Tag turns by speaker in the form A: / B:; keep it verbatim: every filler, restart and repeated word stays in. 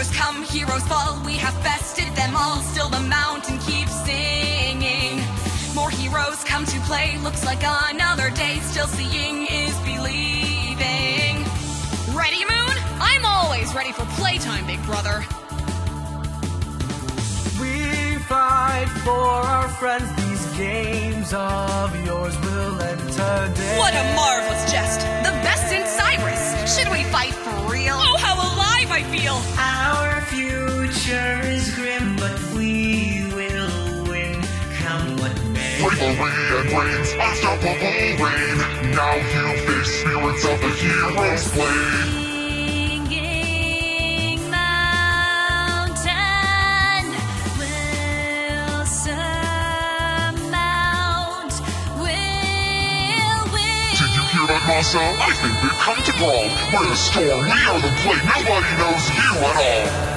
A: Heroes come, heroes fall, we have bested them all. Still the mountain keeps singing. More heroes come to play, looks like another day. Still seeing is believing. Ready, Moon? I'm always ready for playtime, big brother.
B: We fight for our friends, these games of yours will end today.
A: What a marvelous jest! The best in Cyrus! Should we fight for real? Oh, how alive I feel!
B: Our future is grim, but we will win, come what may.
C: Bravery and reigns, unstoppable reign. Now you face spirits of the heroes play. Massa, I think we've come to brawl. We're the storm, we are the plague, nobody knows you at all.